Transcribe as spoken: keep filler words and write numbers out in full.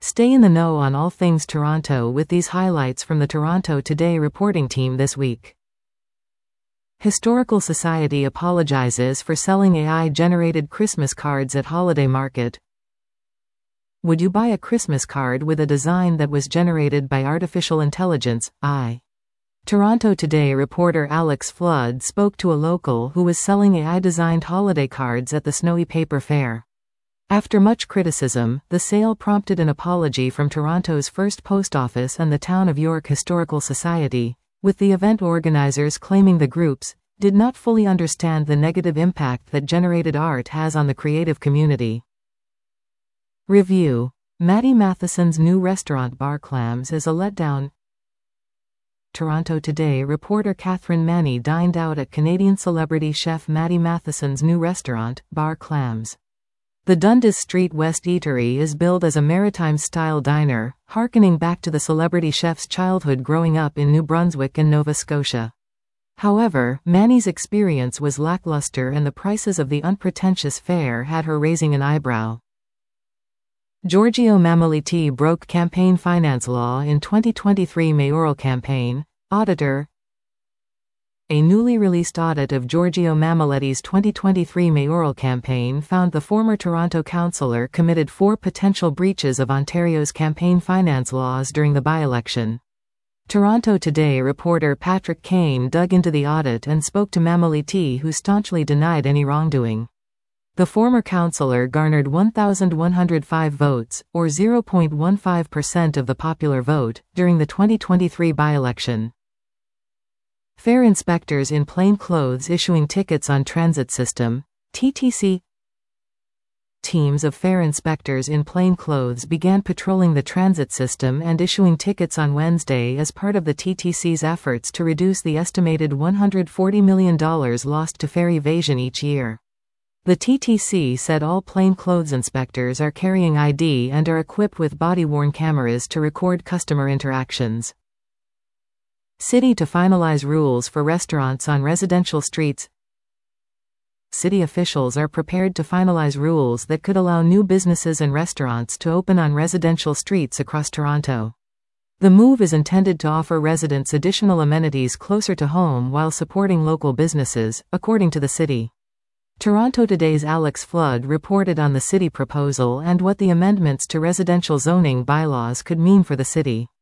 Stay in the know on all things Toronto with these highlights from the Toronto Today reporting team this week. Historical Society apologizes for selling A I-generated Christmas cards at holiday market. Would you buy a Christmas card with a design that was generated by artificial intelligence, A I? Toronto Today reporter Alex Flood spoke to a local who was selling A I-designed holiday cards at the Snowy Paper Fair. After much criticism, the sale prompted an apology from Toronto's First Post Office and the Town of York Historical Society, with the event organizers claiming the groups did not fully understand the negative impact that generated art has on the creative community. Review: Matty Matheson's new restaurant Bar Clams is a letdown. Toronto Today reporter Catherine Manny dined out at Canadian celebrity chef Matty Matheson's new restaurant, Bar Clams. The Dundas Street West Eatery is billed as a maritime-style diner, harkening back to the celebrity chef's childhood growing up in New Brunswick and Nova Scotia. However, Manny's experience was lackluster and the prices of the unpretentious fare had her raising an eyebrow. Giorgio Mammoliti broke campaign finance law in twenty twenty-three mayoral campaign. Auditor. A newly released audit of Giorgio Mammoliti's twenty twenty-three mayoral campaign found the former Toronto councillor committed four potential breaches of Ontario's campaign finance laws during the by-election. Toronto Today reporter Patrick Kane dug into the audit and spoke to Mammoliti, who staunchly denied any wrongdoing. The former councillor garnered one thousand one hundred five votes, or zero point one five percent of the popular vote, during the twenty twenty-three by-election. Fare inspectors in plain clothes issuing tickets on transit system. T T C Teams of fare inspectors in plain clothes began patrolling the transit system and issuing tickets on Wednesday as part of the T T C's efforts to reduce the estimated one hundred forty million dollars lost to fare evasion each year. The T T C said all plainclothes inspectors are carrying I D and are equipped with body-worn cameras to record customer interactions. City to finalize rules for restaurants on residential streets. City officials are prepared to finalize rules that could allow new businesses and restaurants to open on residential streets across Toronto. The move is intended to offer residents additional amenities closer to home while supporting local businesses, according to the city. Toronto Today's Alex Flood reported on the city proposal and what the amendments to residential zoning bylaws could mean for the city.